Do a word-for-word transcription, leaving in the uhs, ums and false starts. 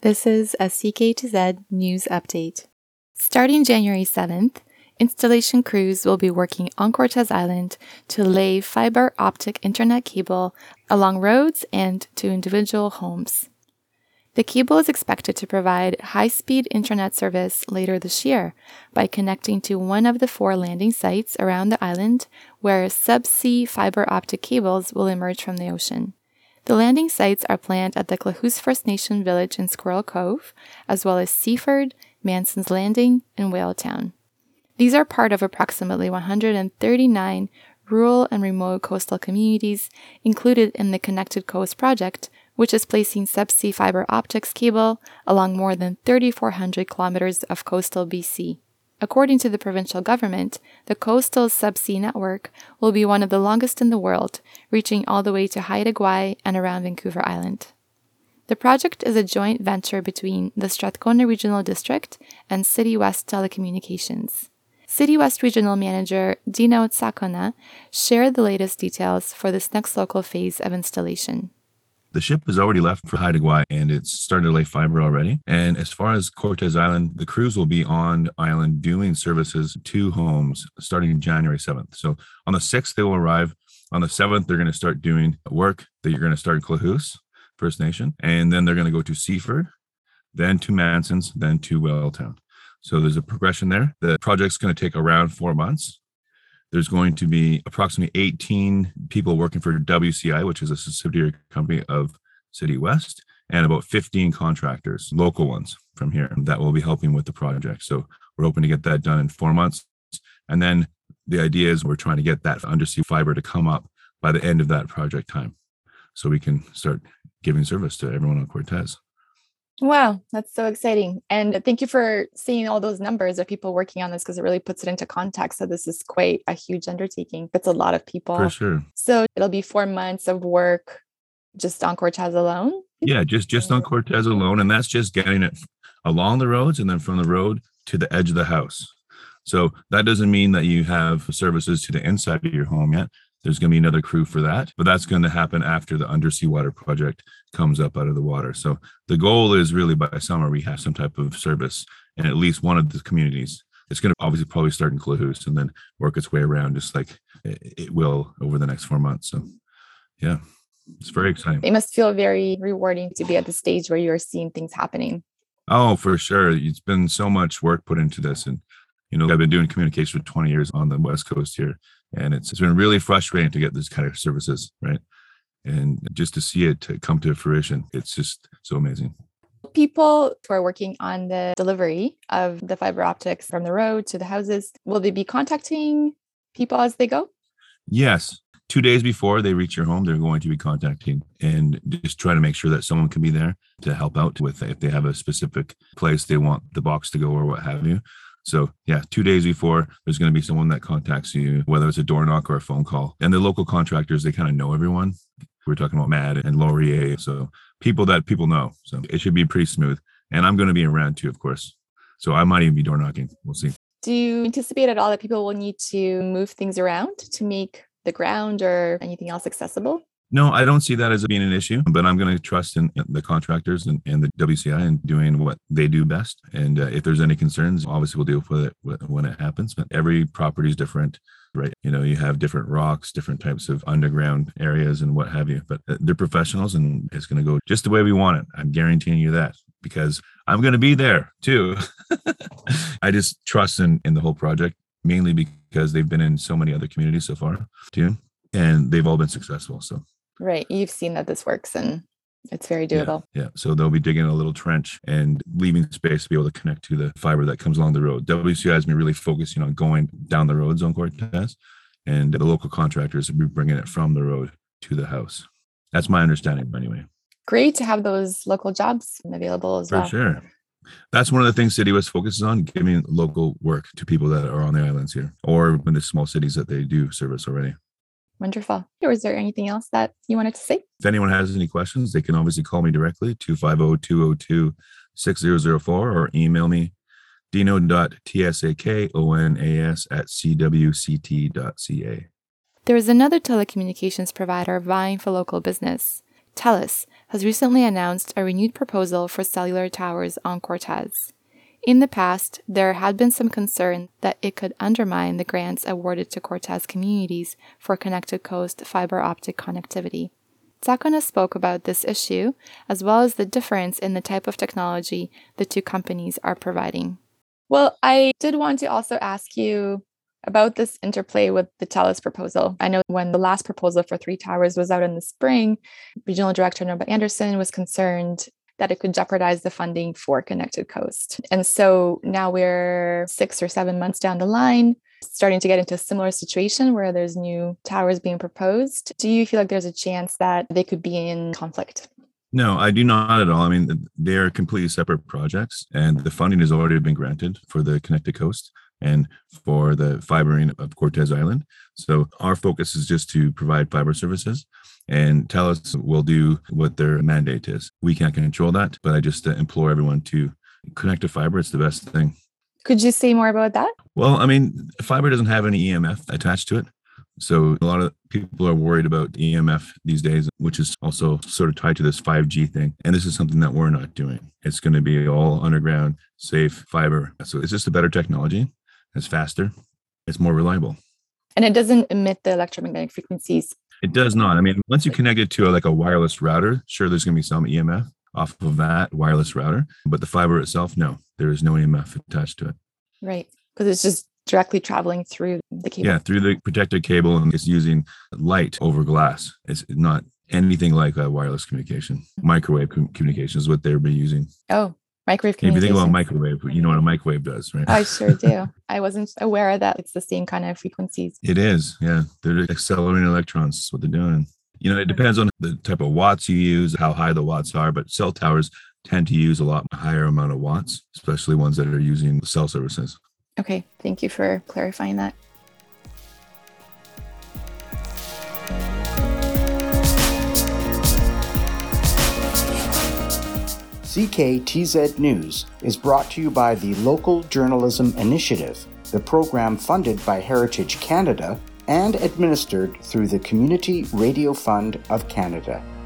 This is a C K two Z news update. Starting January seventh, installation crews will be working on Cortez Island to lay fiber optic internet cable along roads and to individual homes. The cable is expected to provide high-speed internet service later this year by connecting to one of the four landing sites around the island where subsea fiber optic cables will emerge from the ocean. The landing sites are planned at the Klahoose First Nation village in Squirrel Cove, as well as Seaford, Manson's Landing, and Whaletown. These are part of approximately one hundred thirty-nine rural and remote coastal communities included in the Connected Coast project, which is placing subsea fiber optics cable along more than three thousand four hundred kilometers of coastal B C. According to the provincial government, the coastal subsea network will be one of the longest in the world, reaching all the way to Haida Gwaii and around Vancouver Island. The project is a joint venture between the Strathcona Regional District and City West Telecommunications. City West Regional Manager Dino Tsakona shared the latest details for this next local phase of installation. The ship has already left for Haida Gwaii and it's started to lay fiber already. And as far as Cortez Island, the crews will be on island doing services to homes starting January seventh. So on the sixth, they will arrive. On the seventh, they're going to start doing work that you're going to start in Klahoose First Nation. And then they're going to go to Seaford, then to Manson's, then to Whaletown. So there's a progression there. The project's going to take around four months. There's going to be approximately eighteen people working for W C I, which is a subsidiary company of City West, and about fifteen contractors, local ones from here, that will be helping with the project. So we're hoping to get that done in four months. And then the idea is we're trying to get that undersea fiber to come up by the end of that project time so we can start giving service to everyone on Cortez. Wow, that's so exciting. And thank you for seeing all those numbers of people working on this, because it really puts it into context. So this is quite a huge undertaking. It's a lot of people. For sure. So it'll be four months of work just on Cortez alone? Yeah, just, just on Cortez alone. And that's just getting it along the roads and then from the road to the edge of the house. So that doesn't mean that you have services to the inside of your home yet. There's going to be another crew for that, but that's going to happen after the undersea water project comes up out of the water. So the goal is really by summer, we have some type of service in at least one of the communities. It's going to obviously probably start in Klahoose and then work its way around just like it will over the next four months. So yeah, it's very exciting. It must feel very rewarding to be at the stage where you're seeing things happening. Oh, for sure. It's been so much work put into this. And, you know, I've been doing communication for twenty years on the West Coast here. And it's, it's been really frustrating to get this kind of services, right? And just to see it to come to fruition, it's just so amazing. People who are working on the delivery of the fiber optics from the road to the houses, will they be contacting people as they go? Yes. Two days before they reach your home, they're going to be contacting and just try to make sure that someone can be there to help out with if they have a specific place they want the box to go or what have you. So yeah, two days before, there's going to be someone that contacts you, whether it's a door knock or a phone call. And the local contractors, they kind of know everyone. We're talking about Mad and Laurier. So people that people know. So it should be pretty smooth. And I'm going to be around too, of course. So I might even be door knocking. We'll see. Do you anticipate at all that people will need to move things around to make the ground or anything else accessible? No, I don't see that as being an issue, but I'm going to trust in the contractors and, and the W C I and doing what they do best. And uh, if there's any concerns, obviously we'll deal with it when it happens. But every property is different, right? You know, you have different rocks, different types of underground areas and what have you. But they're professionals and it's going to go just the way we want it. I'm guaranteeing you that because I'm going to be there too. I just trust in, in the whole project, mainly because they've been in so many other communities so far too. And they've all been successful. So. Right. You've seen that this works and it's very doable. Yeah, yeah. So they'll be digging a little trench and leaving space to be able to connect to the fiber that comes along the road. W C I has been really focusing on going down the roads on Cortez, and the local contractors will be bringing it from the road to the house. That's my understanding anyway. Great to have those local jobs available as For well. For sure. That's one of the things City West focuses on, giving local work to people that are on the islands here or in the small cities that they do service already. Wonderful. Was there anything else that you wanted to say? If anyone has any questions, they can obviously call me directly, two five zero, two zero two, six zero zero four, or email me, dino dot tsakonas at c w c t dot c a. There is another telecommunications provider vying for local business. TELUS has recently announced a renewed proposal for cellular towers on Cortez. In the past, there had been some concern that it could undermine the grants awarded to Cortez communities for Connected Coast fiber optic connectivity. Sakana spoke about this issue, as well as the difference in the type of technology the two companies are providing. Well, I did want to also ask you about this interplay with the TELUS proposal. I know when the last proposal for three towers was out in the spring, Regional Director Norma Anderson was concerned that it could jeopardize the funding for Connected Coast. And so now we're six or seven months down the line, starting to get into a similar situation where there's new towers being proposed. Do you feel like there's a chance that they could be in conflict? No, I do not at all. I mean, they're completely separate projects, and the funding has already been granted for the Connected Coast and for the fibering of Cortez Island. So our focus is just to provide fiber services, and TELUS will do what their mandate is. We can't control that, but I just uh, implore everyone to connect to fiber. It's the best thing. Could you say more about that? Well, I mean, fiber doesn't have any E M F attached to it. So a lot of people are worried about E M F these days, which is also sort of tied to this five G thing. And this is something that we're not doing. It's going to be all underground, safe fiber. So it's just a better technology. It's faster. It's more reliable. And it doesn't emit the electromagnetic frequencies. It does not. I mean, once you connect it to a, like a wireless router, sure, there's going to be some E M F off of that wireless router. But the fiber itself, no, there is no E M F attached to it. Right. Because it's just directly traveling through the cable. Yeah, through the protected cable, and it's using light over glass. It's not anything like a wireless communication. Microwave com- communication is what they're using. Oh, microwave communication. If you think about microwave, you know what a microwave does, right? I sure do. I wasn't aware that it's the same kind of frequencies. It is, yeah. They're accelerating electrons. That's what they're doing. You know, it depends on the type of watts you use, how high the watts are, but cell towers tend to use a lot higher amount of watts, especially ones that are using cell services. Okay, thank you for clarifying that. C K T Z News is brought to you by the Local Journalism Initiative, the program funded by Heritage Canada and administered through the Community Radio Fund of Canada.